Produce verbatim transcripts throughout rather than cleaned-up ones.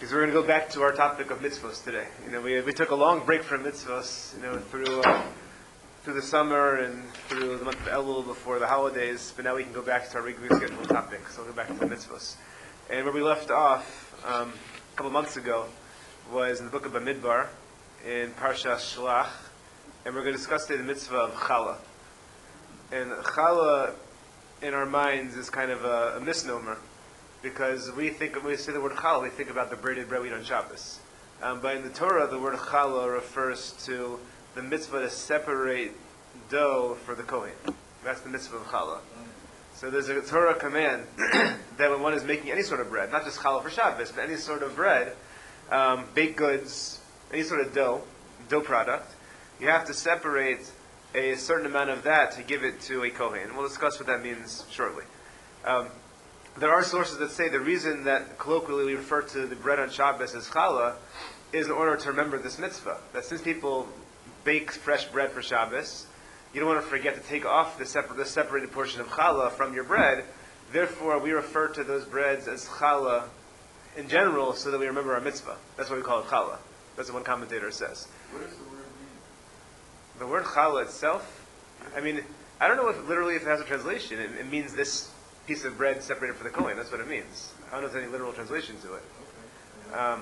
because we're going to go back to our topic of mitzvos today. You know, we we took a long break from mitzvos, you know, through uh, through the summer and through the month of Elul before the holidays, but now we can go back to our regularly scheduled topic. So we'll go back to the mitzvos. And where we left off um, a couple months ago was in the book of Bamidbar in Parshas Shlach, and we're going to discuss today the mitzvah of challah. And challah, in our minds, is kind of a, a misnomer, because we think when we say the word challah, we think about the braided bread we eat on Shabbos. Um, but in the Torah, the word challah refers to the mitzvah to separate dough for the kohen. That's the mitzvah of challah. So there's a Torah command that when one is making any sort of bread, not just challah for Shabbos, but any sort of bread, um, baked goods, any sort of dough, dough product, you have to separate a certain amount of that to give it to a kohen. We'll discuss what that means shortly. Um, there are sources that say the reason that colloquially we refer to the bread on Shabbos as challah is in order to remember this mitzvah. That since people bake fresh bread for Shabbos, you don't want to forget to take off the, separ- the separated portion of challah from your bread. Therefore, we refer to those breads as challah in general so that we remember our mitzvah. That's why we call it challah. That's what one commentator says. What does the word mean? The word challah itself, I mean, I don't know if literally if it has a translation. It, it means this piece of bread separated for the kohen. That's what it means. I don't know if there's any literal translation to it. Okay. Um,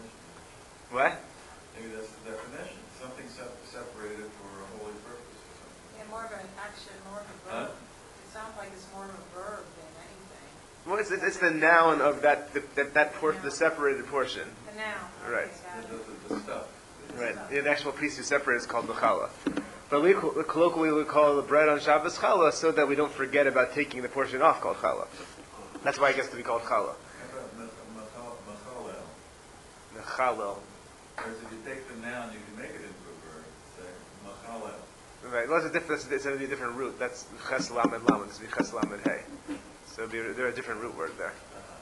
what? Maybe that's the definition. Something sep- separated for a holy purpose or something. Yeah, more of an action, more of a Huh? verb. It sounds like it's more of a verb than anything. Well, it's, it's the noun of that the, that, that por- the separated portion. The noun. Right. Okay, got The, it. the, the stuff. Right. The actual piece you separate is called the challah. But we co- colloquially we call the bread on Shabbos challah so that we don't forget about taking the portion off called challah. That's why it gets to be called challah. How about mach- machal- machalel? The challah. Whereas if you take the noun, you can make it into a verb. Say, machalel. Right. Well, that's a different. It's going to be a different root. That's ches lamed lamed. It's ches lamed hey. So it'd be, there's a different root word there.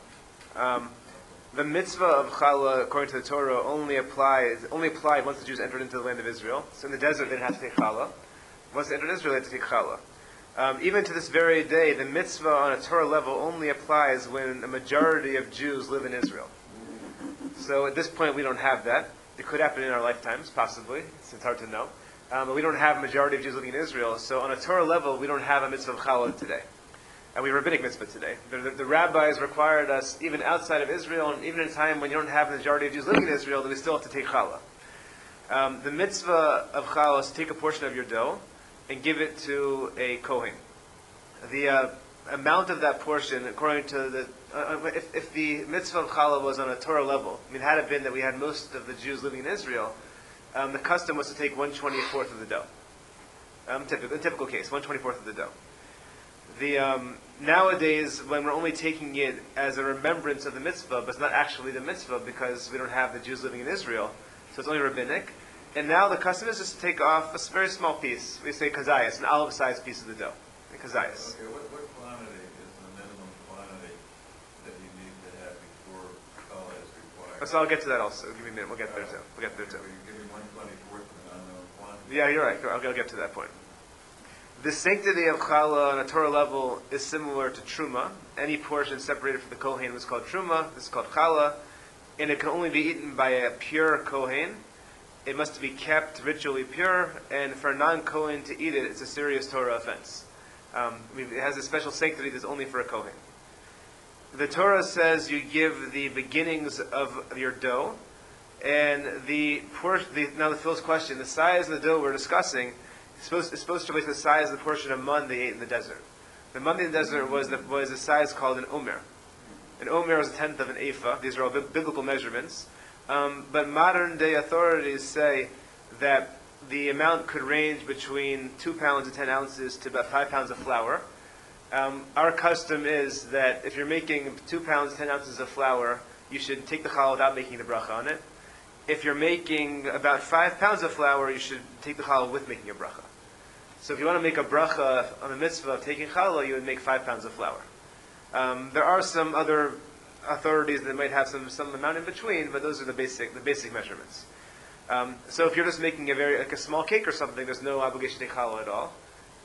Um, the mitzvah of challah, according to the Torah, only applies only applied once the Jews entered into the land of Israel. So in the desert, they didn't have to take challah. Once they entered Israel, they had to take challah. Um, even to this very day, the mitzvah on a Torah level only applies when a majority of Jews live in Israel. So at this point, we don't have that. It could happen in our lifetimes, possibly. It's, it's hard to know. Um, but we don't have a majority of Jews living in Israel. So on a Torah level, we don't have a mitzvah of challah today. And we have a rabbinic mitzvah today. The, the, the rabbis required us, even outside of Israel, and even in a time when you don't have a majority of Jews living in Israel, that we still have to take challah. Um, the mitzvah of challah is to take a portion of your dough and give it to a kohen. The uh, amount of that portion, according to the, uh, if, if the mitzvah of challah was on a Torah level, I mean, had it been that we had most of the Jews living in Israel, um, the custom was to take one twenty-fourth of the dough. Um, typical, a typical case, one twenty-fourth of the dough. The um, nowadays, when we're only taking it as a remembrance of the mitzvah, but it's not actually the mitzvah because we don't have the Jews living in Israel, so it's only rabbinic. And now the custom is just to take off a very small piece. We say kazayas, an olive-sized piece of the dough. A kazayas. Okay, what, what quantity is the minimum quantity that you need to have before challah is required? So I'll get to that also. Give me a minute. We'll get there too. We'll get there too. So you give me one twenty-fourth of an unknown quantity. Yeah, you're right. I'll, I'll get to that point. The sanctity of challah on a Torah level is similar to truma. Any portion separated from the kohen was called truma. This is called challah, and it can only be eaten by a pure kohen. It must be kept ritually pure, and for a non-kohen to eat it, it's a serious Torah offense. Um, it has a special sanctity that's only for a kohen. The Torah says you give the beginnings of your dough, and the, por- the now the first question, the size of the dough we're discussing is supposed, is supposed to relate to the size of the portion of mun they ate in the desert. The mun in the desert was the, was a size called an omer. An omer is a tenth of an ephah. These are all bi- biblical measurements. Um, but modern day authorities say that the amount could range between two pounds and ten ounces to about five pounds of flour. Um, our custom is that if you're making two pounds, ten ounces of flour, you should take the challah without making the bracha on it. If you're making about five pounds of flour, you should take the challah with making a bracha. So if you want to make a bracha on the mitzvah of taking challah, you would make five pounds of flour. Um, there are some other authorities that might have some, some amount in between, but those are the basic the basic measurements. Um, so if you're just making a very like a small cake or something, there's no obligation to take challah at all.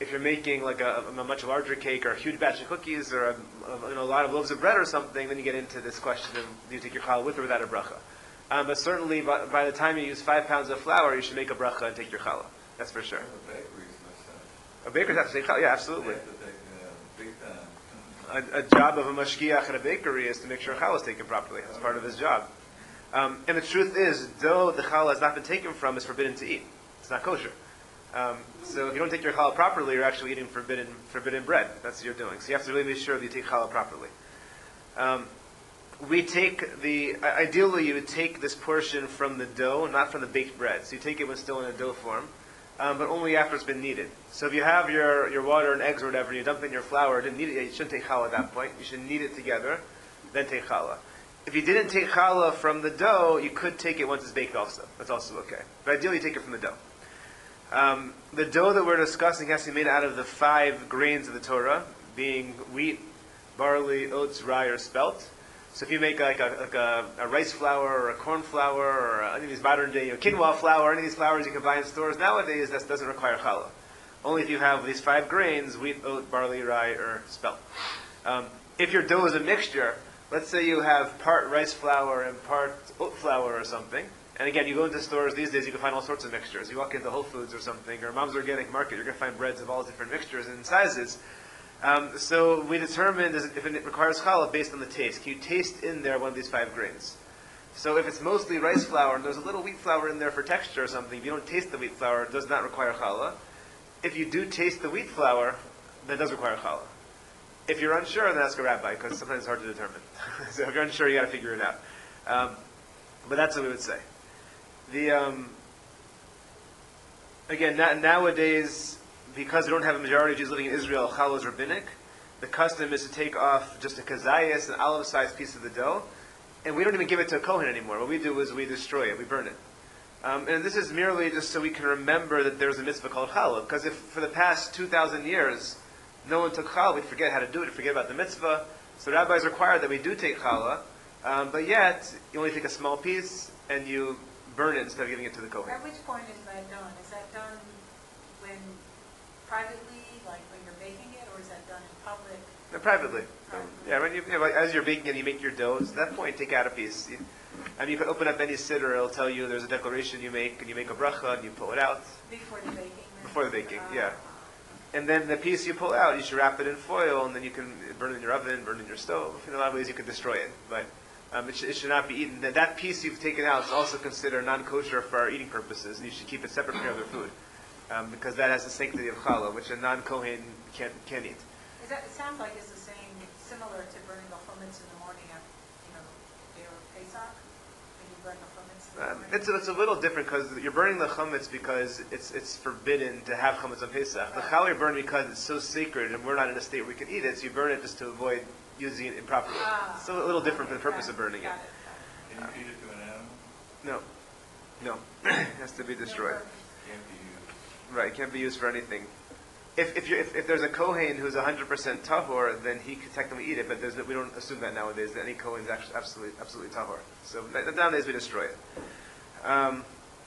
if you're making like a, a much larger cake or a huge batch of cookies or a, a, you know, a lot of loaves of bread or something, then you get into this question of do you take your challah with or without a bracha. Um, but certainly by, by the time you use five pounds of flour, you should make a bracha and take your challah. That's for sure. The bakeries must have. A baker's have to take challah, yeah, They absolutely. have to take, uh, big time. A, a job of a mashgiach at a bakery is to make sure challah is taken properly. That's part of his job. Um, and the truth is, though the challah has not been taken from, it's forbidden to eat. It's not kosher. Um, so if you don't take your challah properly, you're actually eating forbidden forbidden bread. That's what you're doing. So you have to really make sure that you take challah properly. Um, we take the, ideally you would take this portion from the dough, not from the baked bread. So you take it when it's still in a dough form, um, but only after it's been kneaded. So if you have your, your water and eggs or whatever, and you dump in your flour, didn't knead it yet, you shouldn't take challah at that point. You should knead it together, then take challah. If you didn't take challah from the dough, you could take it once it's baked also. That's also okay. But ideally you take it from the dough. Um, the dough that we're discussing has to be made out of the five grains of the Torah, being wheat, barley, oats, rye, or spelt. So if you make like a, like a, a rice flour or a corn flour or any of these modern day, you know, quinoa flour, any of these flours you can buy in stores nowadays, that doesn't require challah. Only if you have these five grains, wheat, oat, barley, rye, or spelt. Um, if your dough is a mixture, let's say you have part rice flour and part oat flour or something, and again, you go into stores these days, you can find all sorts of mixtures. You walk into Whole Foods or something, or Mom's Organic Market, you're going to find breads of all different mixtures and sizes. Um, so we determined if it requires challah based on the taste. Can you taste in there one of these five grains? So if it's mostly rice flour and there's a little wheat flour in there for texture or something, if you don't taste the wheat flour, it does not require challah. If you do taste the wheat flour, that does require challah. If you're unsure, then ask a rabbi, because sometimes it's hard to determine. So if you're unsure, you got to figure it out. Um, but that's what we would say. The um, again na- nowadays, because we don't have a majority of Jews living in Israel, challah is rabbinic. The custom is to take off just a kazayas, an olive-sized piece of the dough, and we don't even give it to a kohen anymore. What we do is we destroy it, we burn it. Um, and this is merely just so we can remember that there's a mitzvah called challah. Because if for the past two thousand years no one took challah, we'd forget how to do it, forget about the mitzvah. So the rabbis require that we do take challah, um, but yet you only take a small piece and you burn it instead of giving it to the kohen. At which point is that done? Is that done when privately, like when you're baking it, or is that done in public? No, privately. So, yeah, when you, you know, as you're baking and you make your doughs, at that point, take out a piece. You, I mean, you can open up any siddur, it'll tell you there's a declaration you make, and you make a bracha, and you pull it out. Before the baking? then? Before the baking, Uh, yeah. And then the piece you pull out, you should wrap it in foil, and then you can burn it in your oven, burn it in your stove. In a lot of ways, you can destroy it, but um, it, sh- it should not be eaten. That, that piece you've taken out is also considered non-kosher for our eating purposes, and you should keep it separate from your other food, um, because that has the sanctity of challah, which a non-kohen can't, can't eat. Is that, it sounds like it's the same, similar to burning the chametz in the morning of, you know, day of Pesach, when you burn the chametz in the Um, morning. it's, it's a little different because you're burning the chametz because it's it's forbidden to have chametz on Pesach. The challah you burn because it's so sacred and we're not in a state where we can eat it, so you burn it just to avoid using it improperly. Ah, So a little different for the okay, purpose of burning it. got it, got Can you feed it to an animal? No, no, it has to be it. destroyed. Can't be used. Right, it can't be used for anything. If if, you're, if if there's a kohen who's one hundred percent tahor, then he could technically eat it, but there's no, we don't assume that nowadays, that any kohen is actually absolutely, absolutely tahor. So n- nowadays we destroy it. Um,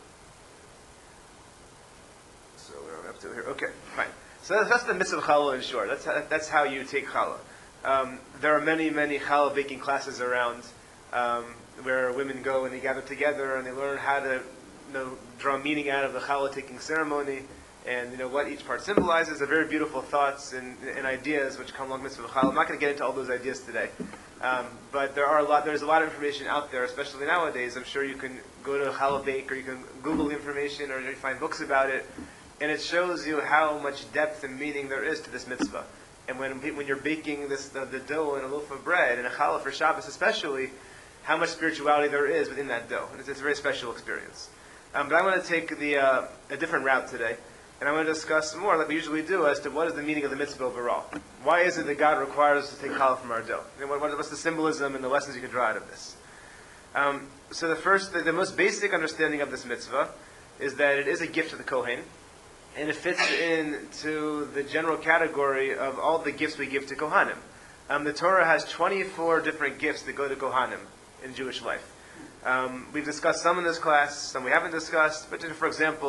so where are we up to here? Okay, fine. So that's, that's the mitzvah of challah in short. That's how, that's how you take challah. Um, there are many, many challah baking classes around um, where women go and they gather together and they learn how to you know, draw meaning out of the challah taking ceremony and you know what each part symbolizes. They're very beautiful thoughts and, and ideas which come along with mitzvah of challah. I'm not going to get into all those ideas today, um, but there are a lot. There's a lot of information out there, especially nowadays. I'm sure you can go to Challah Bake or you can Google the information or you find books about it, and it shows you how much depth and meaning there is to this mitzvah. And when when you're baking this the, the dough in a loaf of bread and a challah for Shabbos especially, how much spirituality there is within that dough. And it's, it's a very special experience. Um, but I want to take the uh, a different route today. And I want to discuss more, like we usually do, as to what is the meaning of the mitzvah overall. Why is it that God requires us to take challah from our dough? And what, what's the symbolism and the lessons you can draw out of this? Um, so the first, the, the most basic understanding of this mitzvah is that it is a gift to the Kohen, and it fits into the general category of all the gifts we give to Kohanim. Um, the Torah has twenty-four different gifts that go to Kohanim in Jewish life. Um, we've discussed some in this class, some we haven't discussed, but just for example,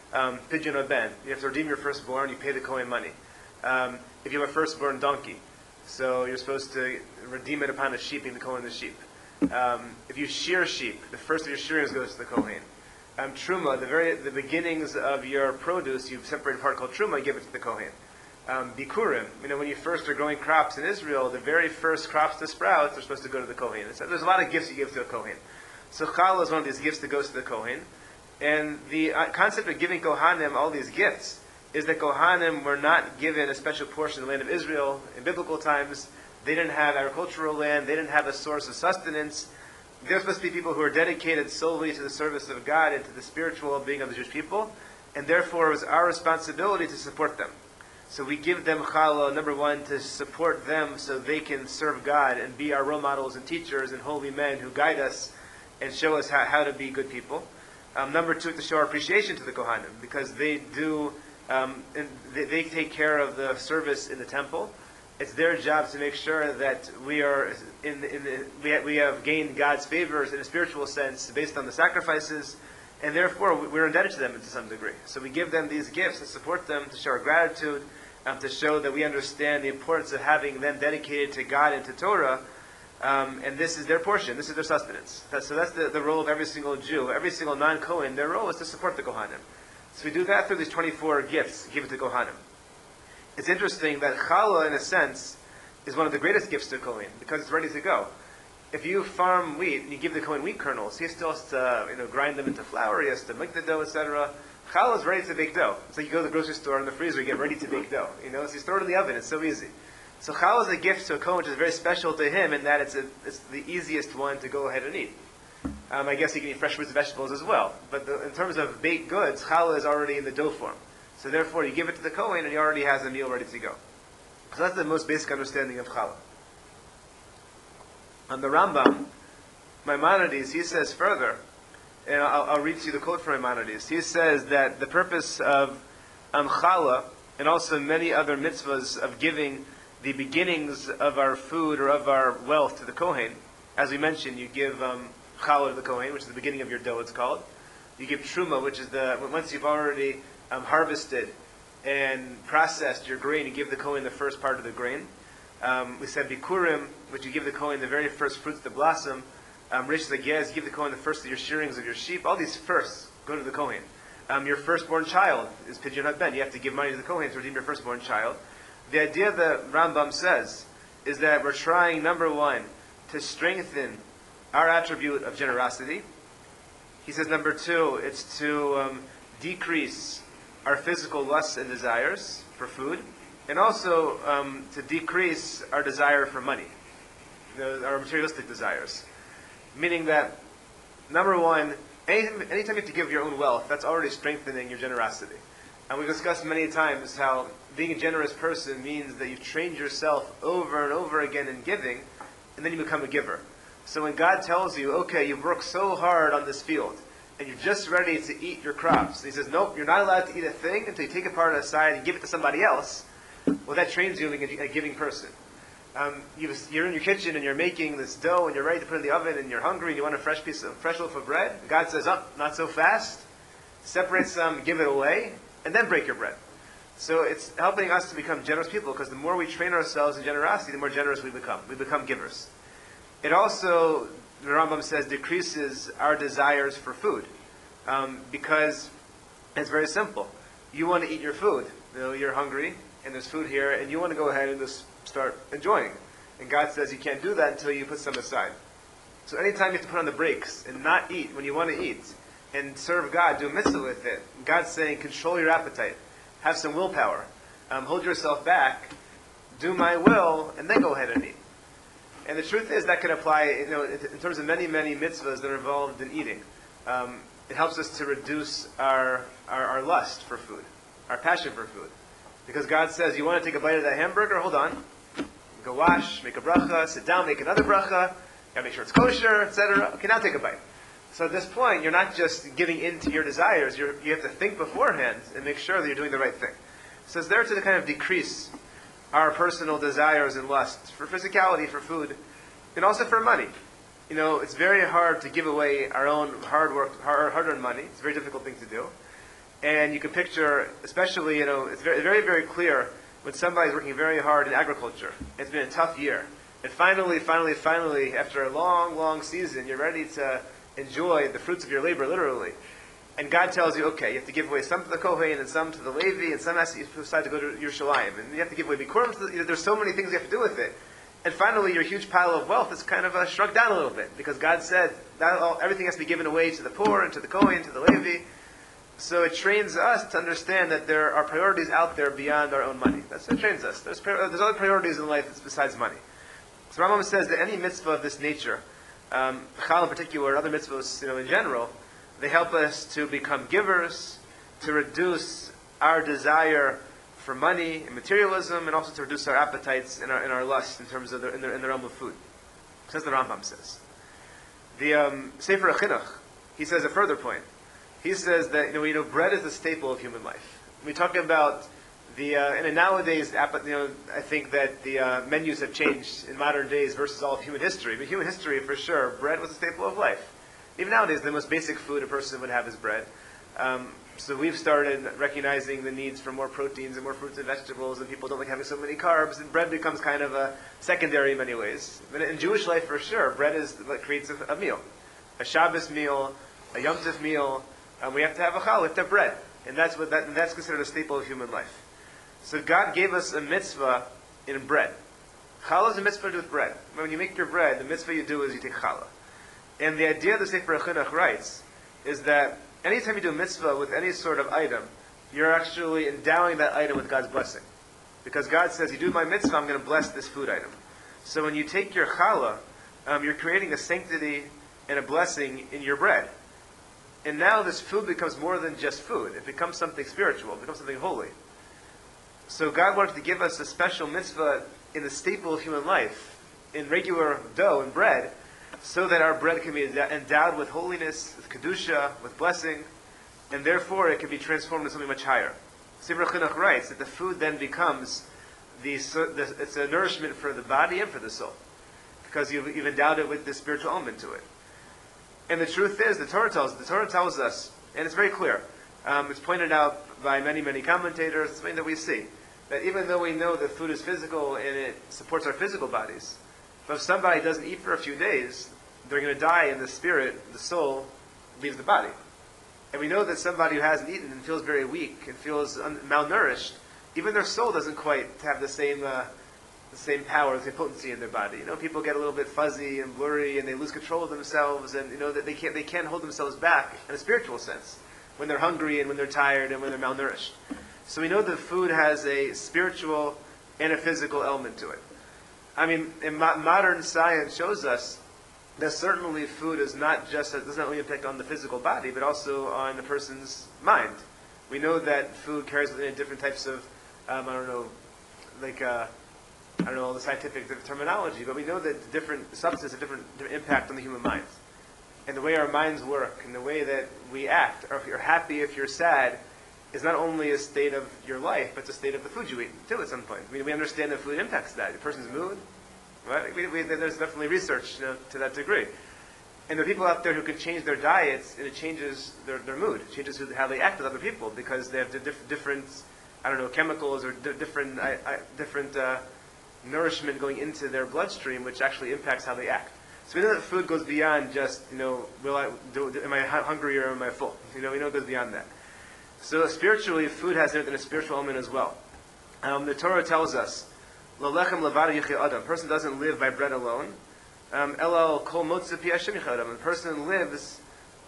um, pigeon or ben. You have to redeem your firstborn, you pay the Kohen money. Um, if you have a firstborn donkey, so you're supposed to redeem it upon a sheep, and the Kohen the sheep. Um, if you shear sheep, the first of your shearings goes to the Kohen. Um, truma, the very the beginnings of your produce, you separate a part called truma, and give it to the Kohen. Um, bikurim, you know, when you first are growing crops in Israel, the very first crops to sprout are supposed to go to the Kohen. So there's a lot of gifts you give to a Kohen. So challah is one of these gifts that goes to the Kohen. And the uh, concept of giving Kohanim all these gifts is that Kohanim were not given a special portion of the land of Israel in biblical times. They didn't have agricultural land. They didn't have a source of sustenance. They're supposed to be people who are dedicated solely to the service of God and to the spiritual well-being of the Jewish people. And therefore, it was our responsibility to support them. So we give them challah, number one, to support them so they can serve God and be our role models and teachers and holy men who guide us and show us how, how to be good people. Um, number two, to show our appreciation to the Kohanim, because they do, um, and they, they take care of the service in the temple. It's their job to make sure that we are in the, in the we, ha, we have gained God's favors in a spiritual sense based on the sacrifices, and therefore we're indebted to them to some degree. So we give them these gifts and support them to show our gratitude, um, to show that we understand the importance of having them dedicated to God and to Torah. Um, and this is their portion. This is their sustenance. That, so that's the, the role of every single Jew. Every single non-Kohen, their role is to support the Kohanim. So we do that through these twenty-four gifts given to Kohanim. It's interesting that challah, in a sense, is one of the greatest gifts to Kohen because it's ready to go. If you farm wheat and you give the Kohen wheat kernels, he still has to you know, grind them into flour, he has to make the dough, et cetera. Challah is ready to bake dough. It's like you go to the grocery store in the freezer, you get ready to bake dough. You know, so you throw it in the oven, it's so easy. So challah is a gift to a Kohen which is very special to him in that it's, a, it's the easiest one to go ahead and eat. Um, I guess you can eat fresh fruits and vegetables as well. But the, in terms of baked goods, challah is already in the dough form. So therefore you give it to the Kohen and he already has a meal ready to go. So that's the most basic understanding of challah. On the Rambam, Maimonides, he says further, and I'll, I'll read to you the quote from Maimonides. He says that the purpose of um, challah and also many other mitzvahs of giving the beginnings of our food or of our wealth to the Kohen. As we mentioned, you give um, challah to the Kohen, which is the beginning of your dough, it's called. You give truma, which is the, once you've already um, harvested and processed your grain, you give the Kohen the first part of the grain. Um, we said bikurim, which you give the Kohen the very first fruits to blossom. Um, Rish Zagez, you give the Kohen the first of your shearings of your sheep. All these firsts go to the Kohen. Um, your firstborn child is pidyon ben. You have to give money to the Kohen to redeem your firstborn child. The idea that Rambam says is that we're trying, number one, to strengthen our attribute of generosity. He says, number two, it's to um, decrease our physical lusts and desires for food, and also um, to decrease our desire for money, the, our materialistic desires. Meaning that, number one, anytime, anytime you have to give your own wealth, that's already strengthening your generosity. And we've discussed many times how being a generous person means that you've trained yourself over and over again in giving, and then you become a giver. So when God tells you, okay, you've worked so hard on this field, and you're just ready to eat your crops, and He says, nope, you're not allowed to eat a thing until you take a part aside and give it to somebody else, well, that trains you being a, a giving person. Um, you, you're in your kitchen and you're making this dough and you're ready to put it in the oven and you're hungry and you want a fresh piece of fresh loaf of bread. God says, oh, not so fast. Separate some, give it away, and then break your bread. So it's helping us to become generous people, because the more we train ourselves in generosity, the more generous we become. We become givers. It also, the Rambam says, decreases our desires for food. Um, because it's very simple. You want to eat your food. You know, you're hungry, and there's food here, and you want to go ahead and just start enjoying. And God says you can't do that until you put some aside. So anytime you have to put on the brakes and not eat when you want to eat, and serve God, do a mitzvah with it, God's saying, control your appetite. Have some willpower. Um, hold yourself back. Do my will, and then go ahead and eat. And the truth is that could apply, you know, in terms of many, many mitzvahs that are involved in eating. Um, it helps us to reduce our, our our lust for food, our passion for food. Because God says, you want to take a bite of that hamburger? Hold on. Go wash, make a bracha, sit down, make another bracha. Gotta make sure it's kosher, et cetera. Okay, now take a bite. So at this point, you're not just giving in to your desires. You're, you have to think beforehand and make sure that you're doing the right thing. So it's there to kind of decrease our personal desires and lusts for physicality, for food, and also for money. You know, it's very hard to give away our own hard work, hard, hard-earned money. It's a very difficult thing to do. And you can picture, especially, you know, it's very, very, very clear when somebody's working very hard in agriculture. It's been a tough year. And finally, finally, finally, after a long, long season, you're ready to enjoy the fruits of your labor, literally. And God tells you, okay, you have to give away some to the Kohen and some to the Levi, and some has to, you decide to go to Yerushalayim. And you have to give away Bikurim. To the, you know, there's so many things you have to do with it. And finally, your huge pile of wealth is kind of uh, shrunk down a little bit, because God said that all, everything has to be given away to the poor and to the Kohen, to the Levi. So it trains us to understand that there are priorities out there beyond our own money. That's what it trains us. There's, there's other priorities in life besides money. So Rambam says that any mitzvah of this nature, um, Chal in particular, and other mitzvahs, you know, in general, they help us to become givers, to reduce our desire for money and materialism, and also to reduce our appetites and our, and our lust in terms of the, in, the, in the realm of food. Says the Rambam says. The um, Sefer HaChinuch, he says a further point. He says that, you know, you know, bread is the staple of human life. We talk about the, uh, and nowadays, you know, I think that the uh, menus have changed in modern days versus all of human history. But human history, for sure, bread was a staple of life. Even nowadays, the most basic food a person would have is bread. Um, so we've started recognizing the needs for more proteins and more fruits and vegetables, and people don't like having so many carbs, and bread becomes kind of a secondary in many ways. But in Jewish life, for sure, bread is what creates a, a meal. A Shabbos meal, a Yom Tov meal, and we have to have a chal, we have to have bread. And that's what that, and that's considered a staple of human life. So God gave us a mitzvah in bread. Challah is a mitzvah to do with bread. When you make your bread, the mitzvah you do is you take challah. And the idea the Sefer HaChinuch writes is that anytime you do a mitzvah with any sort of item, you're actually endowing that item with God's blessing. Because God says, you do my mitzvah, I'm going to bless this food item. So when you take your challah, um, you're creating a sanctity and a blessing in your bread. And now this food becomes more than just food. It becomes something spiritual. It becomes something holy. So God wanted to give us a special mitzvah in the staple of human life, in regular dough and bread, so that our bread can be endowed with holiness, with kedusha, with blessing, and therefore it can be transformed into something much higher. Sefer HaChinuch writes that the food then becomes the, the it's a nourishment for the body and for the soul, because you've, you've endowed it with this spiritual element to it. And the truth is, the Torah tells the Torah tells us, and it's very clear. Um, it's pointed out by many, many commentators. It's something that we see, that even though we know that food is physical and it supports our physical bodies, but if somebody doesn't eat for a few days, they're going to die, and the spirit, the soul, leaves the body. And we know that somebody who hasn't eaten and feels very weak and feels un- malnourished, even their soul doesn't quite have the same uh, the same power, the same potency in their body. You know, people get a little bit fuzzy and blurry, and they lose control of themselves, and you know that they can't they can't hold themselves back in a spiritual sense when they're hungry and when they're tired and when they're malnourished. So we know that food has a spiritual and a physical element to it. I mean, in mo- modern science shows us that certainly food is not just does not only impact on the physical body, but also on the person's mind. We know that food carries within it different types of um, I don't know, like. Uh, I don't know all the scientific terminology, but we know that different substances have different, different impact on the human mind. And the way our minds work, and the way that we act, or if you're happy, if you're sad, is not only a state of your life, but it's a state of the food you eat, too, at some point. I mean, we understand that food impacts that, the person's mood, right? We, we, there's definitely research, you know, to that degree. And there are people out there who can change their diets, and it changes their, their mood. It changes who, how they act with other people, because they have diff- different, I don't know, chemicals, or di- different, I, I, different, uh, nourishment going into their bloodstream, which actually impacts how they act. So we know that food goes beyond just, you know, will I, do, am I hungry or am I full? You know, we know it goes beyond that. So spiritually, food has a spiritual element as well. Um, the Torah tells us, "Lo lechem levad yichyeh adam." A person doesn't live by bread alone. Um, Elal kol motze pi Hashem yichyeh adam. A person lives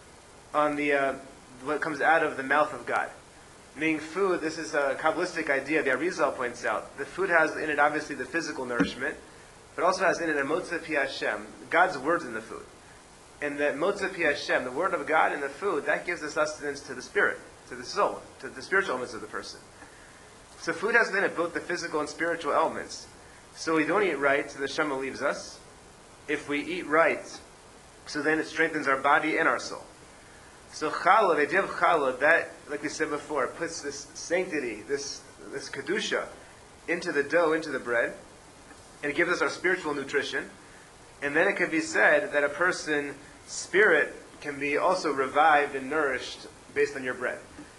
on the uh, what comes out of the mouth of God. Meaning food, this is a Kabbalistic idea, the Arizal points out. The food has in it obviously the physical nourishment, but also has in it a Motze Pi Hashem, God's words in the food. And that Motze Pi Hashem, the word of God in the food, that gives the sustenance to the spirit, to the soul, to the spiritual elements of the person. So food has in it both the physical and spiritual elements. So we don't eat right, so the Shema leaves us. If we eat right, so then it strengthens our body and our soul. So challah, the idea of challah, that, like we said before, puts this sanctity, this this kedusha, into the dough, into the bread, and it gives us our spiritual nutrition. And then it can be said that a person's spirit can be also revived and nourished based on your bread.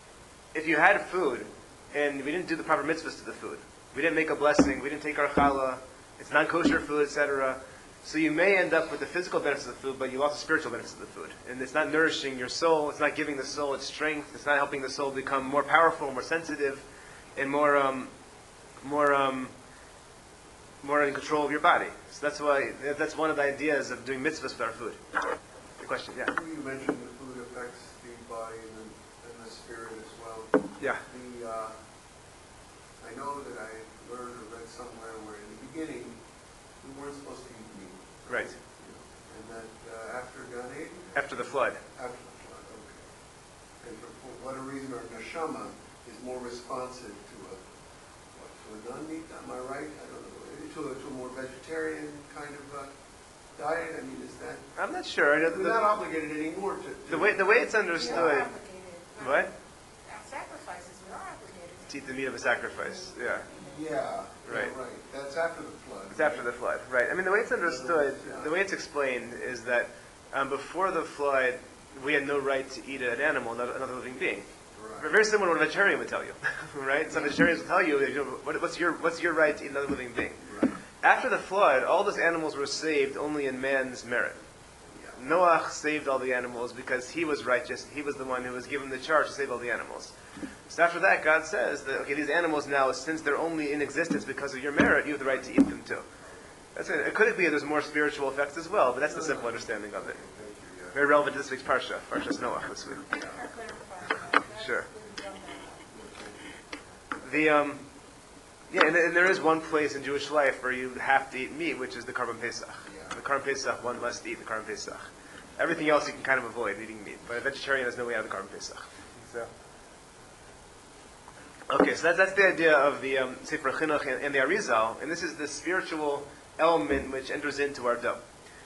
if you had food and we didn't do the proper mitzvahs to the food, we didn't make a blessing, we didn't take our challah, it's non-kosher food, et cetera. So you may end up with the physical benefits of the food, but you lost the spiritual benefits of the food. And it's not nourishing your soul, it's not giving the soul its strength, it's not helping the soul become more powerful, more sensitive, and more, um, more, um, more in control of your body. So that's why, that's one of the ideas of doing mitzvahs with our food. The question, yeah. You mentioned the food affects the body and the, and the spirit as well. Yeah. The, uh, I know that I learned or read somewhere where in the beginning, we weren't supposed to eat meat. Right. You know, and that uh, after Gan Eden, After the flood. after the flood, okay. And for, for whatever reason, our neshama is more responsive to a, what, to a non-meat, am I right? I don't know. To a, to a more vegetarian kind of uh, diet? I mean, is that... I'm not sure. I know We're the, not obligated anymore to... to the way the way it's We are understood. obligated. What? Our sacrifices, we are obligated. To eat the meat of a sacrifice. Yeah. Yeah, Right. yeah, right. That's after the flood. It's after the flood, right? I mean, the way it's understood, the way it's explained, is that um, before the flood, we had no right to eat an animal, not another living being. Right. Very similar to what a vegetarian would tell you, right? Some vegetarians will tell you, you know, what, what's your what's your right to eat another living being? Right. After the flood, all those animals were saved only in man's merit. Yeah. Noach saved all the animals because he was righteous. He was the one who was given the charge to save all the animals. So after that, God says that, okay, these animals now, since they're only in existence because of your merit, you have the right to eat them too. That's it. It could be there's more spiritual effects as well, but that's the simple understanding of it. Thank you, yeah. Very relevant to this week's Parsha, Parshas Noach this week. Can I clarify that? Sure. That's really well done. The um, yeah, and, and there is one place in Jewish life where you have to eat meat, which is the Karban Pesach. Yeah. The Karban Pesach, one must eat the Karban Pesach. Everything else you can kind of avoid eating meat, but a vegetarian has no way out of the Karban Pesach. So. Okay, so that's, that's the idea of the um, Sefer Chinuch and, and the Arizal, and this is the spiritual element which enters into our dough.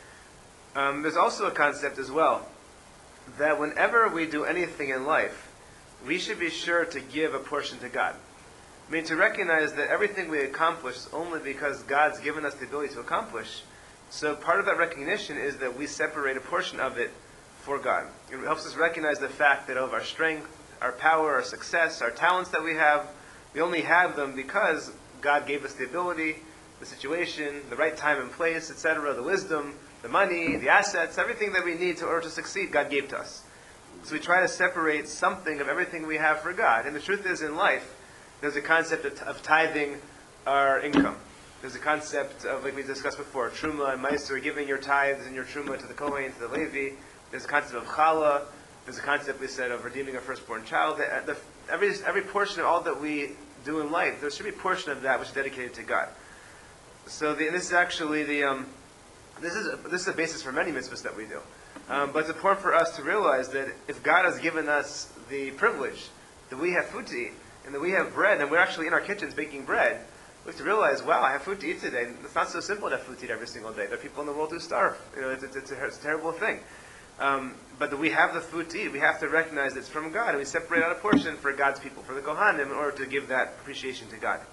Um, there's also a concept as well that whenever we do anything in life, we should be sure to give a portion to God. I mean, to recognize that everything we accomplish is only because God's given us the ability to accomplish. So part of that recognition is that we separate a portion of it for God. It helps us recognize the fact that of our strength, our power, our success, our talents that we have, we only have them because God gave us the ability, the situation, the right time and place, et cetera, the wisdom, the money, the assets, everything that we need to, in order to succeed, God gave to us. So we try to separate something of everything we have for God. And the truth is, in life, there's a concept of, of tithing our income. There's a concept of, like we discussed before, truma and meiser, giving your tithes and your truma to the Kohen, to the Levi. There's a concept of challah. There's a concept, we said, of redeeming a firstborn child. The, the, every, every portion of all that we do in life, there should be a portion of that which is dedicated to God. So the, this is actually the um, this is a, this is a basis for many mitzvahs that we do. Um, but it's important for us to realize that if God has given us the privilege that we have food to eat and that we have bread and we're actually in our kitchens baking bread, we have to realize, wow, I have food to eat today. It's not so simple to have food to eat every single day. There are people in the world who starve. You know, it's, it's, it's, a, it's a terrible thing. Um, but that we have the food to eat, we have to recognize it's from God, and we separate out a portion for God's people, for the Kohanim, in order to give that appreciation to God.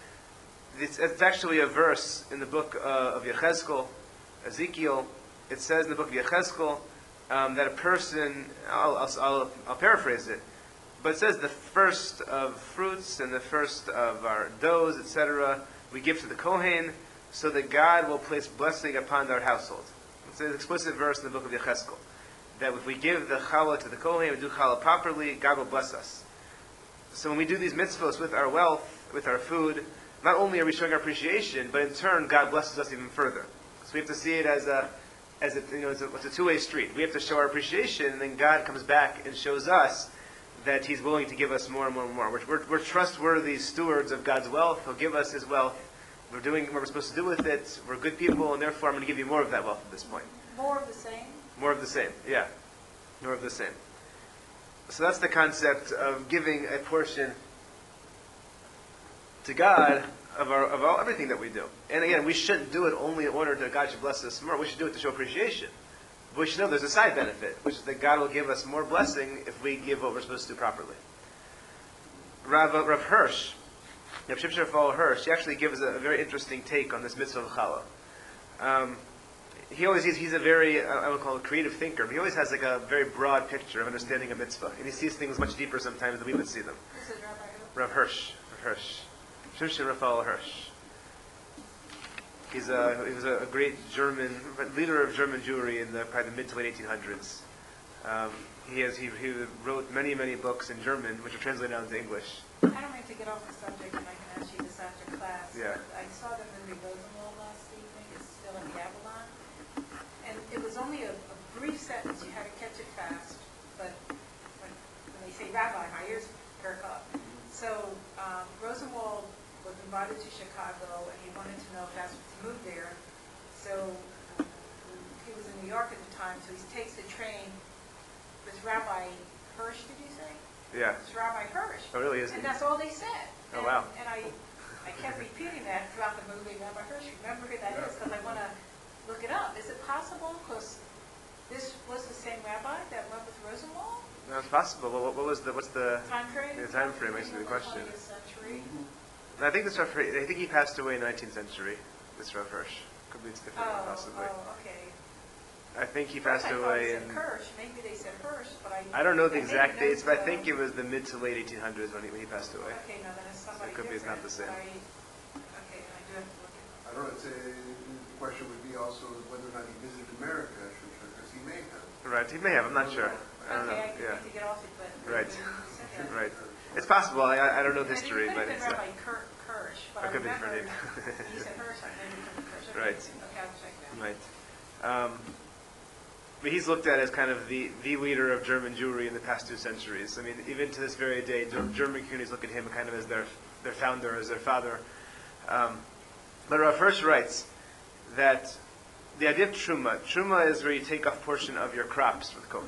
It's, it's actually a verse in the book uh, of Yechezkel, Ezekiel. It says in the book of Yechezkel um, that a person, I'll, I'll, I'll, I'll paraphrase it, but it says the first of fruits and the first of our doughs, et cetera, we give to the Kohen, so that God will place blessing upon our household. It's an explicit verse in the book of Yechezkel, that if we give the challah to the Kohen, we do challah properly, God will bless us. So when we do these mitzvahs with our wealth, with our food, not only are we showing our appreciation, but in turn, God blesses us even further. So we have to see it as a, as a, you know, it's a, it's a two-way street. We have to show our appreciation, and then God comes back and shows us that He's willing to give us more and more and more. We're, we're, we're trustworthy stewards of God's wealth. He'll give us His wealth. We're doing what we're supposed to do with it. We're good people, and therefore I'm going to give you more of that wealth at this point. More of the same? More of the same, yeah. More of the same. So that's the concept of giving a portion to God of our of all, everything that we do. And again, we shouldn't do it only in order that God should bless us more. We should do it to show appreciation. But we should know there's a side benefit, which is that God will give us more blessing if we give what we're supposed to do properly. Rav, Rav Hirsch, Rav Shimshon Raphael Hirsch, he actually gives a, a very interesting take on this mitzvah of challah. Um, he always he's, he's a very uh, I would call it a creative thinker. But he always has like a very broad picture of understanding a mitzvah, and he sees things much deeper sometimes than we would see them. This is Rabbi who? Rav Hirsch, Rav Hirsch, Shimshon Raphael Hirsch. He's a he was a, a great German leader of German Jewry in the probably the mid to late eighteen hundreds. Um, he has he, he wrote many many books in German, which are translated down to English. I don't mean to get off the subject, and I can ask you this after class. Yeah. but I saw the movie Rosenwald last evening. It's still in the Avalon. And it was only a, a brief sentence. You had to catch it fast. But when, when they say rabbi, my ears perk up. So um, Rosenwald was invited to Chicago, and he wanted to know if that's to move there. So um, he was in New York at the time, so he takes the train with Rabbi Hirsch, did you say? Yeah. It's Rabbi Hirsch. Oh, really? Is And it? that's all they said. Oh, And- wow. And I, I kept repeating that throughout the movie, Rabbi Hirsch, remember who that is, because I want to look it up. Is it possible, because this was the same rabbi that went with Rosenwald? No, it's possible. What, what was the what's the? Time frame? The time frame answers the question. twentieth century. I think this Rav Hirsch, I think he passed away in the nineteenth century. This Rav Hirsch could be it's different, Oh, possibly. oh, okay. I think he First passed I thought away it said in. Hirsch. Maybe they said Hirsch, but I... I don't know the I made exact dates, notes, but I uh, think it was the mid to late eighteen hundreds when he, when he passed away. Okay, no, then it's somebody it could be it's not the different, same. but I- Okay, I do have to look it I don't know, it's a, the question would be also whether or not he visited America, because he may have. Right, he may have. I'm not sure. I don't know. Okay, I Yeah, need to get off it, but... Right. you said that. right. It's possible. I, I don't know the And history, it but could it's. have Uh, been Rabbi Kir- Kirsch, but It I could be remember, different. you said Hirsch, I maybe it could be Kirsch. Okay, Right. Okay, I'll check that. Right. Um, but he's looked at as kind of the, the leader of German Jewry in the past two centuries. I mean, even to this very day, Ger- German communities look at him kind of as their their founder, as their father. Um, but Rav Hirsch writes that the idea of truma, truma is where you take off portion of your crops for the kohen.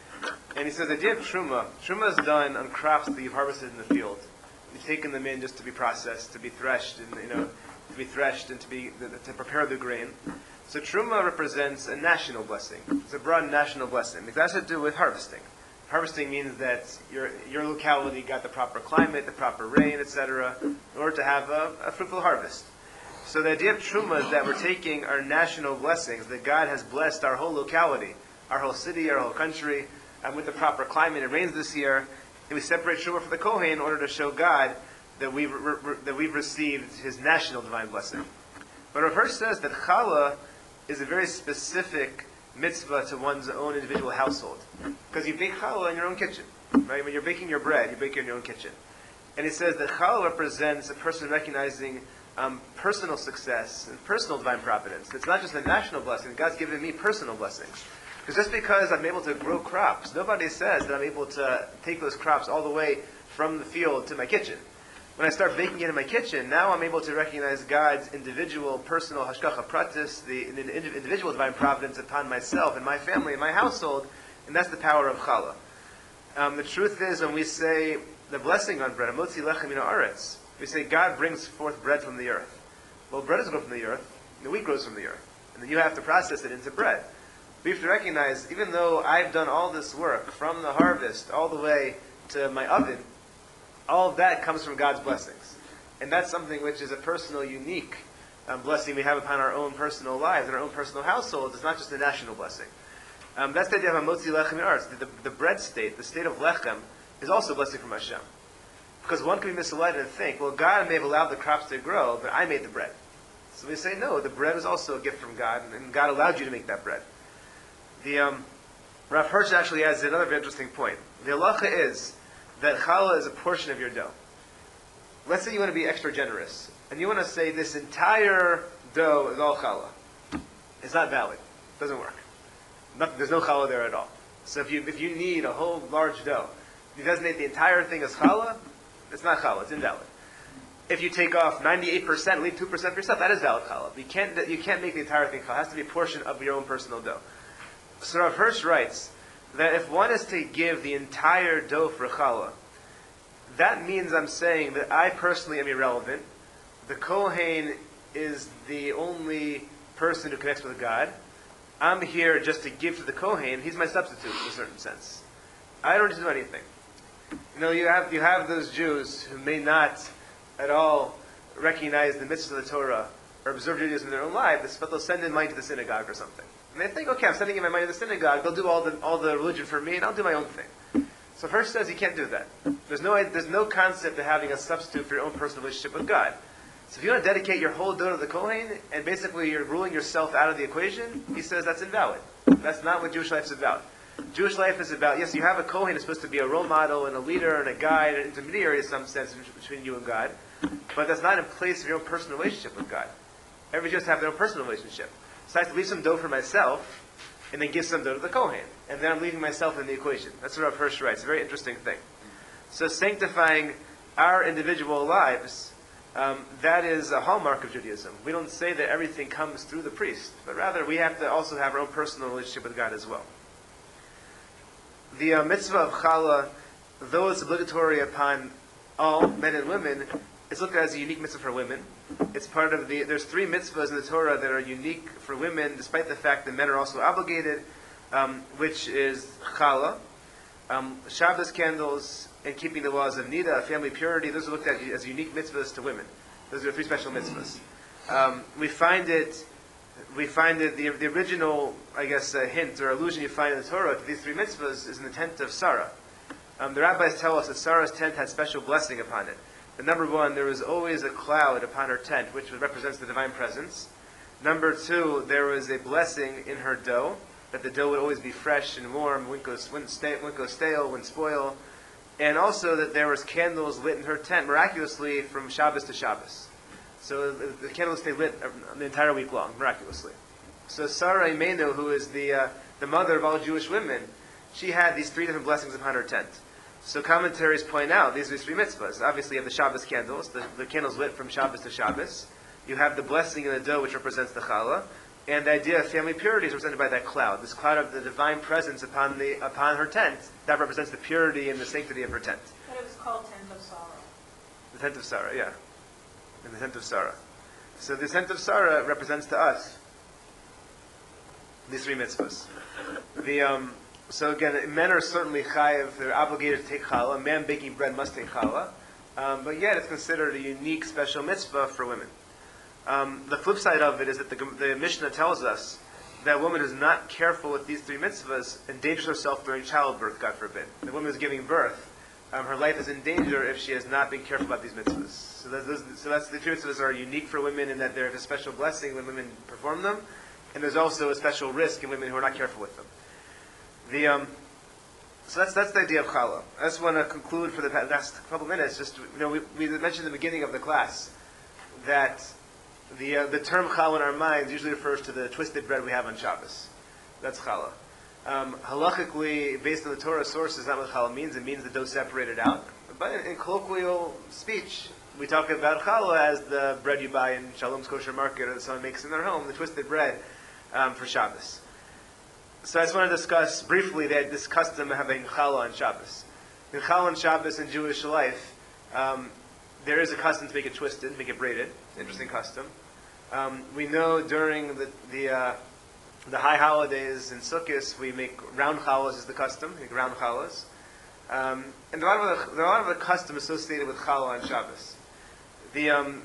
And he says the idea of truma, truma is done on crops that you've harvested in the field. You've taken them in just to be processed, to be threshed, and you know, to be threshed and to be to prepare the grain. So truma represents a national blessing. It's a broad national blessing. Because that has to do with harvesting. Harvesting means that your your locality got the proper climate, the proper rain, et cetera, in order to have a, a fruitful harvest. So the idea of truma is that we're taking our national blessings, that God has blessed our whole locality, our whole city, our whole country, and with the proper climate. It rains this year, and we separate truma from the kohen in order to show God that we've re- re- that we've received His national divine blessing. But Rav Hirsch says that challah is a very specific mitzvah to one's own individual household, because you bake challah in your own kitchen, right? When you're baking your bread, you bake it in your own kitchen. And he says that challah represents a person recognizing um, personal success and personal divine providence. It's not just a national blessing. God's given me personal blessings. Because just because I'm able to grow crops, nobody says that I'm able to take those crops all the way from the field to my kitchen. When I start baking it in my kitchen, now I'm able to recognize God's individual, personal hashgacha pratis, the, the individual divine providence upon myself and my family and my household, and that's the power of challah. Um, the truth is, when we say the blessing on bread, Motzi lechem min haaretz, we say God brings forth bread from the earth. Well, bread doesn't grow from the earth. The wheat grows from the earth. And then you have to process it into bread. We have to recognize, even though I've done all this work, from the harvest all the way to my oven, all of that comes from God's blessings. And that's something which is a personal, unique um, blessing we have upon our own personal lives and our own personal households. It's not just a national blessing. Um, that's the idea of Motzi lechem min haaretz. The, the, the bread state, the state of lechem, is also a blessing from Hashem. Because one can be misled and think, well, God may have allowed the crops to grow, but I made the bread. So we say, no, the bread was also a gift from God, and God allowed you to make that bread. The um, Rav Hirsch actually adds another very interesting point. The halacha is that challah is a portion of your dough. Let's say you want to be extra generous, and you want to say this entire dough is all challah. It's not valid. It doesn't work. Nothing, there's no challah there at all. So if you if you need a whole large dough, you designate the entire thing as challah, it's not challah. It's invalid. If you take off ninety-eight percent, leave two percent for yourself, that is valid challah. You can't you can't make the entire thing challah. It has to be a portion of your own personal dough. So Rav Hirsch writes that if one is to give the entire dough for challah, that means I'm saying that I personally am irrelevant. The Kohen is the only person who connects with God. I'm here just to give to the Kohen. He's my substitute in a certain sense. I don't do anything. You know, you have you have those Jews who may not at all recognize the mitzvahs of the Torah, or observe Judaism in their own lives, but they'll send in money to the synagogue or something. And they think, okay, I'm sending in my money to the synagogue, they'll do all the, all the religion for me, and I'll do my own thing. So Hirsch says you can't do that. There's no, there's no concept of having a substitute for your own personal relationship with God. So if you want to dedicate your whole dough to the Kohen, and basically you're ruling yourself out of the equation, he says that's invalid. That's not what Jewish life is about. Jewish life is about, yes, you have a Kohen who's supposed to be a role model and a leader and a guide, an intermediary in some sense between you and God, but that's not in place of your own personal relationship with God. Everybody just have their own personal relationship. So I have to leave some dough for myself, and then give some dough to the Kohen. And then I'm leaving myself in the equation. That's what Rav Hirsch writes. It's a very interesting thing. So sanctifying our individual lives, um, that is a hallmark of Judaism. We don't say that everything comes through the priest, but rather we have to also have our own personal relationship with God as well. The uh, mitzvah of challah, though it's obligatory upon all men and women, it's looked at as a unique mitzvah for women. It's part of the, there's three mitzvahs in the Torah that are unique for women, despite the fact that men are also obligated, um, which is challah, um, Shabbos candles, and keeping the laws of Nida, family purity. Those are looked at as unique mitzvahs to women. Those are three special mitzvahs. Um, we find it, we find it, the, the original, I guess, uh, hint or allusion you find in the Torah to these three mitzvahs is in the tent of Sarah. Um, the rabbis tell us that Sarah's tent had special blessing upon it. And number one, there was always a cloud upon her tent, which represents the divine presence. Number two, there was a blessing in her dough, that the dough would always be fresh and warm, wouldn't go, wouldn't stay, wouldn't go stale, wouldn't spoil. And also that there was candles lit in her tent, miraculously, from Shabbos to Shabbos. So the, the candles stay lit the entire week long, miraculously. So Sarah Imenu, who is the, uh, the mother of all Jewish women, she had these three different blessings upon her tent. So commentaries point out, these are three mitzvahs. Obviously you have the Shabbos candles, the, the candles lit from Shabbos to Shabbos. You have the blessing in the dough, which represents the challah. And the idea of family purity is represented by that cloud, this cloud of the divine presence upon the upon her tent. That represents the purity and the sanctity of her tent. But it was called Tent of Sorrow. The tent of Sarah, yeah. And the tent of Sarah. So the tent of Sarah represents to us these three mitzvahs. The... um. So again, men are certainly chayiv, they're obligated to take challah. A man baking bread must take challah. Um, but yet it's considered a unique, special mitzvah for women. Um, the flip side of it is that the, the Mishnah tells us that a woman who's not careful with these three mitzvahs endangers herself during childbirth, God forbid. The woman who's giving birth, um, her life is in danger if she has not been careful about these mitzvahs. So that's, those, so that's the three mitzvahs are unique for women in that there's a special blessing when women perform them, and there's also a special risk in women who are not careful with them. The um, so that's that's the idea of challah. I just want to conclude for the last couple minutes. Just you know, we, we mentioned at the beginning of the class that the uh, the term challah in our minds usually refers to the twisted bread we have on Shabbos. That's challah. Um, halachically, based on the Torah sources, that's not what challah means. It means the dough separated out. But in, in colloquial speech, we talk about challah as the bread you buy in Shalom's kosher market or that someone makes in their home, the twisted bread um, for Shabbos. So I just want to discuss briefly that this custom of having challah on Shabbos. In challah on Shabbos in Jewish life, um, there is a custom to make it twisted, make it braided. Interesting custom. Um, we know during the the, uh, the high holidays in Sukkot, we make round challahs is the custom, make round challahs. Um, and there are, a lot of the, there are a lot of the custom associated with challah on Shabbos. The, um,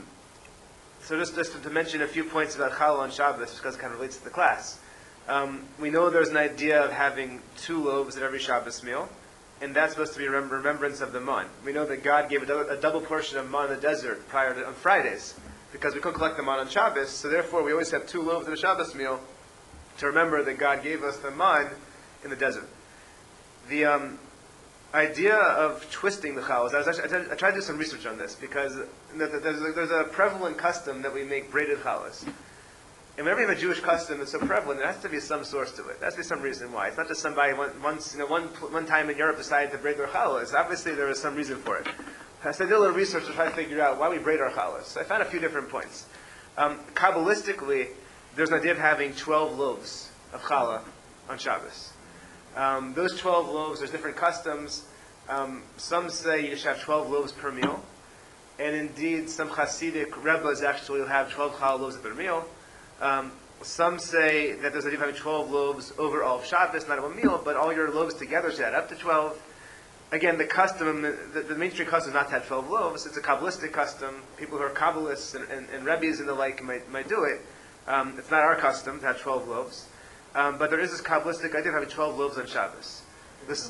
so just, just to mention a few points about challah on Shabbos, because it kind of relates to the class. Um, we know there's an idea of having two loaves at every Shabbos meal, and that's supposed to be a rem- remembrance of the man. We know that God gave a, do- a double portion of man in the desert prior to on Fridays, because we couldn't collect the man on Shabbos, so therefore we always have two loaves at a Shabbos meal to remember that God gave us the man in the desert. The um, idea of twisting the challahs, I, was actually, I, tried, I tried to do some research on this, because there's a, there's a prevalent custom that we make braided challahs. And whenever you have a Jewish custom that's so prevalent, there has to be some source to it. There has to be some reason why. It's not just somebody one, once, you know, one one time in Europe decided to braid their challahs. Obviously, there was some reason for it. So I did a little research to try to figure out why we braid our challahs. So I found a few different points. Um, Kabbalistically, there's an idea of having twelve loaves of challah on Shabbos. Um, those twelve loaves, there's different customs. Um, some say you should have twelve loaves per meal. And indeed, some Hasidic Rebbes actually will have twelve challah loaves at their meal. Um, some say that there's a idea of having twelve loaves over all of Shabbos, not at one meal, but all your loaves together should add up to twelve. again, the custom, the, the mainstream custom is not to have twelve loaves. It's a Kabbalistic custom. People who are Kabbalists and, and, and Rebbes and the like might, might do it. Um, it's not our custom to have twelve loaves. Um, but there is this Kabbalistic idea of having twelve loaves on Shabbos. This,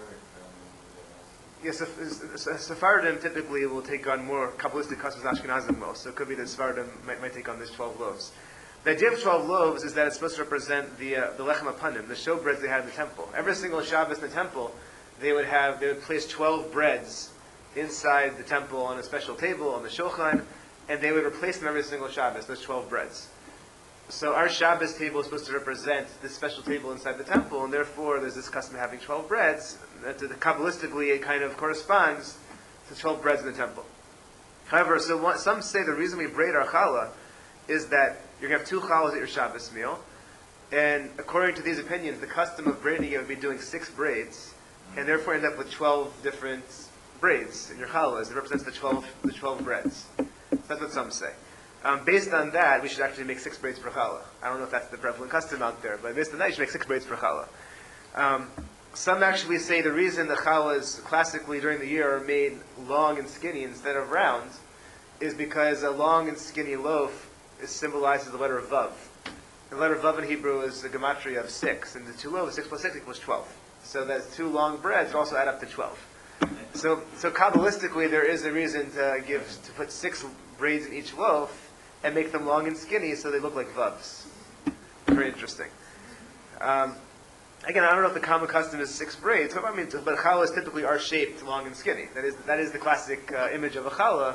yes, yeah, Sephardim typically will take on more Kabbalistic customs than Ashkenazim will. So it could be that Sephardim might, might take on these twelve loaves. The idea of twelve loaves is that it's supposed to represent the uh, the lechem apanim, the showbreads they had in the temple. Every single Shabbos in the temple, they would have they would place twelve breads inside the temple on a special table on the shulchan, and they would replace them every single Shabbos. Those twelve breads. So our Shabbos table is supposed to represent this special table inside the temple, and therefore there's this custom of having twelve breads. That the, Kabbalistically, it kind of corresponds to twelve breads in the temple. However, so one, some say the reason we braid our challah is that you're going to have two challahs at your Shabbos meal, and according to these opinions, the custom of braiding it would be doing six braids, and therefore end up with twelve different braids in your challahs. It represents the twelve the twelve breads. That's what some say. Um, based on that, we should actually make six braids per challah. I don't know if that's the prevalent custom out there, but based on that, you should make six braids per challah. Um, some actually say the reason the challahs classically during the year are made long and skinny instead of round is because a long and skinny loaf is symbolizes the letter of Vav. The letter Vav in Hebrew is the gematria of six, and the two loaves, six plus six equals twelve. So that's two long breads also add up to twelve. So, so Kabbalistically, there is a reason to give to put six braids in each loaf and make them long and skinny so they look like Vavs. Very interesting. Um, again, I don't know if the common custom is six braids, but I mean, but challahs typically are shaped long and skinny. That is that is the classic uh, image of a challah.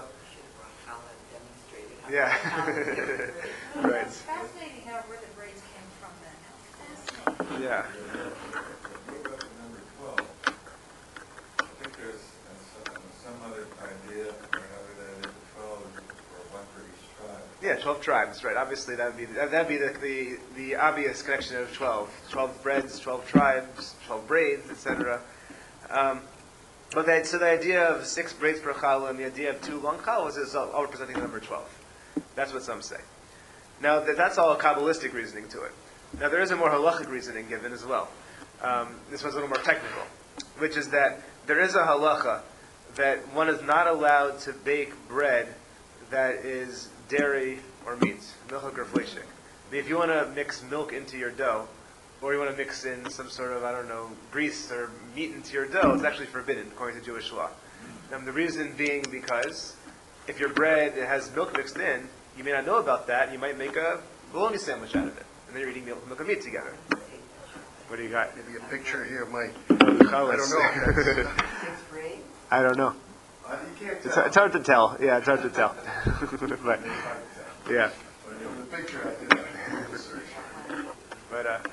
Yeah. Right. It's fascinating how where the braids came from then. Fascinating. Yeah. Go back to number twelve. I think there's uh, some, some other idea or another that is twelve or one for each tribe. Yeah, twelve tribes, right? Obviously, that would be that would be the, the the obvious connection of twelve. Twelve breads, twelve tribes, twelve braids, et cetera. Um, but that, so the idea of six braids per challah and the idea of two long challahs is all, all representing the number twelve. That's what some say. Now, that, that's all Kabbalistic reasoning to it. Now, there is a more halachic reasoning given as well. Um, this one's a little more technical, which is that there is a halacha that one is not allowed to bake bread that is dairy or meat, milchik or fleishik. If you want to mix milk into your dough, or you want to mix in some sort of, I don't know, grease or meat into your dough, it's actually forbidden according to Jewish law. And the reason being because if your bread has milk mixed in, you may not know about that, and you might make a bologna sandwich out of it. And then you're eating milk, milk and meat together. What do you got? Maybe a picture here, Mike. I I don't know. I don't know. Uh, you can't It's, tell. it's hard to tell. Yeah, it's hard to tell. But, yeah. The picture I did have to search. But, uh,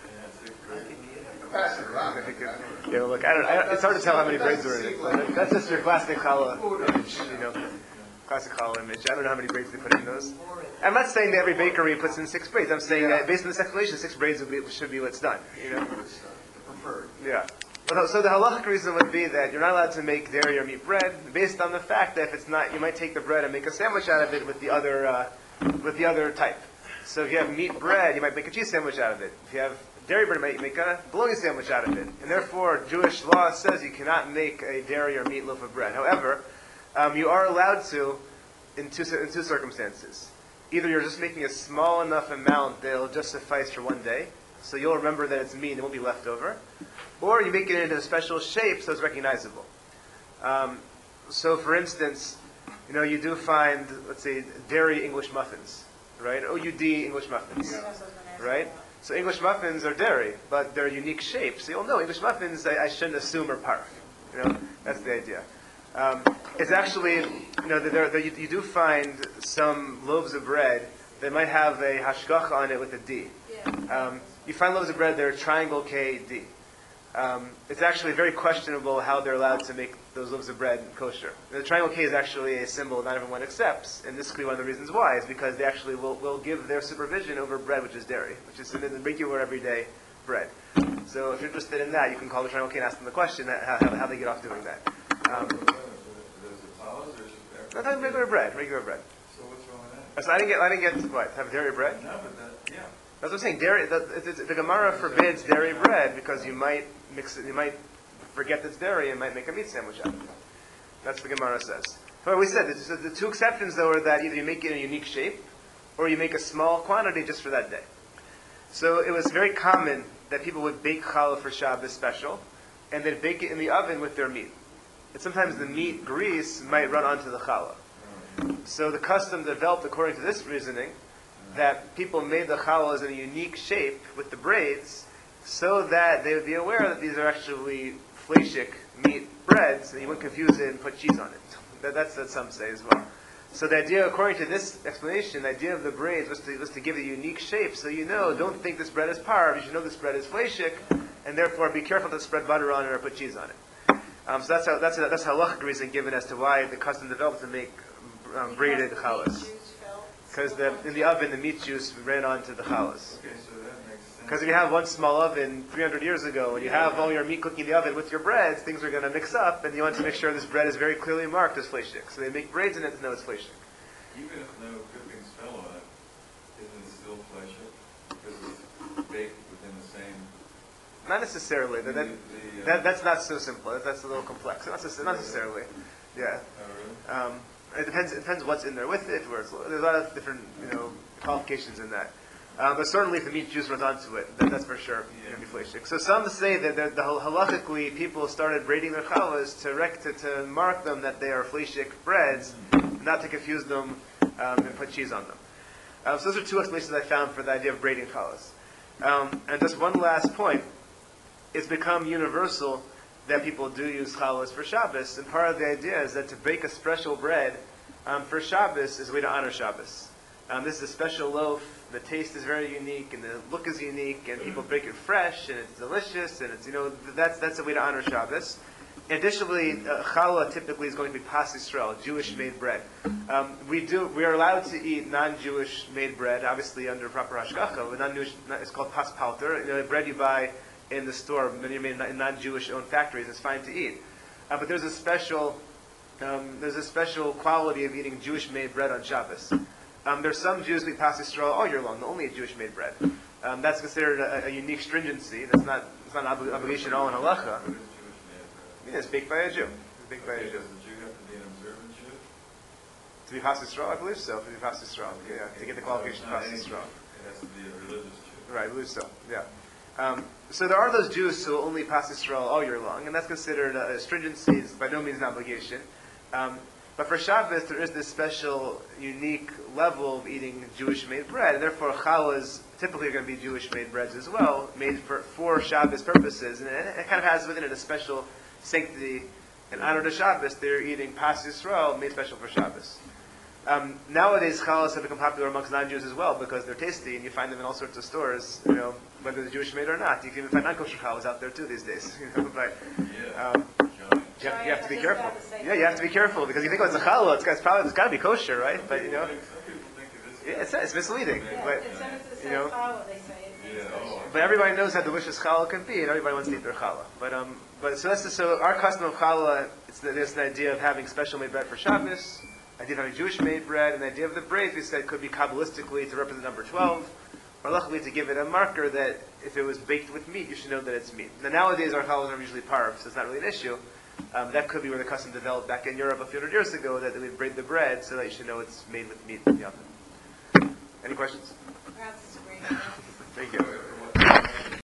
Pass it around. I think it, yeah, well, look, I don't, I, it's hard to tell how many braids are in it. But that's just your classic challah image, you know. Classic challah image. I don't know how many braids they put in those. I'm not saying that every bakery puts in six braids. I'm saying that based on this explanation, six braids would be, should be what's done, you know. Preferred. Yeah. But, so the halachic reason would be that you're not allowed to make dairy or meat bread based on the fact that if it's not, you might take the bread and make a sandwich out of it with the other, uh, with the other type. So if you have meat bread, you might make a cheese sandwich out of it. If you have dairy bread, you might make a bologna sandwich out of it. And therefore, Jewish law says you cannot make a dairy or meat loaf of bread. However, um, you are allowed to in two, in two circumstances. Either you're just making a small enough amount that it'll just suffice for one day, so you'll remember that it's meat and it won't be left over, or you make it into a special shape so it's recognizable. Um, so, for instance, you know, you do find, let's say, dairy English muffins, right? O U D English muffins, That's what I was gonna ask right? about. So English muffins are dairy, but they're unique shapes. So you'll know English muffins, I, I shouldn't assume are parf. You know, that's the idea. Um, it's actually, you know, there, there, you, you do find some loaves of bread that might have a hashgacha on it with a D. Yeah. Um, you find loaves of bread that are triangle K D. Um, it's actually very questionable how they're allowed to make those loaves of bread kosher. The triangle K is actually a symbol not everyone accepts, and this could be one of the reasons why, is because they actually will, will give their supervision over bread which is dairy, which is in the regular everyday bread. So if you're interested in that, you can call the triangle K and ask them the question how, how, how they get off doing that. Um, Does it follow, or is it not talking regular bread, regular bread. So what's wrong with that? So I didn't get, I didn't get what, have dairy bread? No, but that, yeah. That's what I'm saying. Dairy. The, the, the Gemara forbids dairy bread because you might mix it. You might forget it's dairy and might make a meat sandwich out of it. That's what the Gemara says. But we said, this, the two exceptions though are that either you make it in a unique shape, or you make a small quantity just for that day. So it was very common that people would bake challah for Shabbos special, and then bake it in the oven with their meat. And sometimes the meat grease might run onto the challah. So the custom developed according to this reasoning, that people made the challahs in a unique shape with the braids, so that they would be aware that these are actually fleishik meat breads, and you wouldn't confuse it and put cheese on it. That, that's what some say as well. So the idea, according to this explanation, the idea of the braids was to, was to give it a unique shape, so you know, don't think this bread is parv, you should know this bread is fleishik, and therefore be careful to spread butter on it or put cheese on it. Um, so that's how that's a, that's halachic reason given as to why the custom developed to make um, braided challahs. Because the, in the oven, the meat juice ran onto the challahs. Okay, so that makes sense. Because if you have one small oven three hundred years ago, and you have all your meat cooking in the oven with your breads, things are going to mix up, and you want to make sure this bread is very clearly marked as fleishik. So they make braids in it to know it's fleishik. Even if no cooking spell on it, isn't it still fleishik? Because it's baked within the same... Not necessarily. That, that, the, uh, that, that's not so simple. That, that's a little complex. Not, necess- not necessarily. Yeah. Oh, really? Um, it depends. It depends what's in there with it. Where it's, there's a lot of different, you know, qualifications in that. Um, but certainly, if the meat juice runs onto it, then that's for sure going to be fleishik. So some say that the, the halachically people started braiding their challahs to, rec- to to mark them that they are fleishik breads, not to confuse them um, and put cheese on them. Um, so those are two explanations I found for the idea of braiding challahs. Um, and just one last point: it's become universal that people do use challahs for Shabbos, and part of the idea is that to bake a special bread um, for Shabbos is a way to honor Shabbos. Um, this is a special loaf. The taste is very unique, and the look is unique, and people bake it fresh, and it's delicious, and it's, you know, that's that's a way to honor Shabbos. Additionally, uh, challah typically is going to be pas Yisrael, Jewish-made bread. Um, we do we are allowed to eat non-Jewish made bread, obviously under proper hashgacha. But non-Jewish, it's called pas palter. You know, the bread you buy in the store, many are made in non-Jewish owned factories. It's fine to eat, uh, but there's a special um, there's a special quality of eating Jewish-made bread on Shabbos. Um, there's some Jews who eat pas Yisrael all year long. They only eat Jewish-made bread. Um, that's considered a, a unique stringency. That's not it's not an obli- obligation at all in halacha. What is Jewish made? Yeah, it's baked by a Jew. It's baked by a Okay, Jew. does the Jew have to be an observant Jew? To be pas Yisrael, I believe so. To be pas Yisrael, yeah, to get the qualification of Not pas any Yisrael. Jew. It has to be a religious Jew. Right, I believe so. Yeah. Um, so there are those Jews who only pas Yisrael all year long, and that's considered a, a stringency. It's by no means an obligation. Um, but for Shabbos, there is this special, unique level of eating Jewish-made bread, and therefore challahs typically are going to be Jewish-made breads as well, made for, for Shabbos purposes, and it, it kind of has within it a special sanctity. In honor to Shabbos, they're eating pas Yisrael, made special for Shabbos. Um, nowadays, challahs have become popular amongst non-Jews as well because they're tasty, and you find them in all sorts of stores. You know, whether they're Jewish-made or not. You can even find non-kosher challahs out there too these days. You know, but Yeah. um, Johnny. you have, you have to be Just careful. about to say Yeah, you have to be careful because you think, oh, it's a challah. It's, got- it's probably it's got to be kosher, right? But you know, Some people think it is. yeah, it's, it's misleading. Yeah, But as soon as it you know, says challah, they say it means Yeah, oh, kosher. but everybody knows how delicious challah can be, and everybody wants to eat their challah. But um, but so that's the, so our custom of challah. It's the, there's an idea of having special made bread for Shabbos, idea of having Jewish made bread, and the idea of the braids we said could be kabbalistically to represent number twelve, or luckily to give it a marker that if it was baked with meat, you should know that it's meat. Now nowadays our challahs are usually parv, so it's not really an issue. Um, that could be where the custom developed back in Europe a few hundred years ago, that they would braid the bread so that you should know it's made with meat in the oven. Any questions? That's great. Thank you.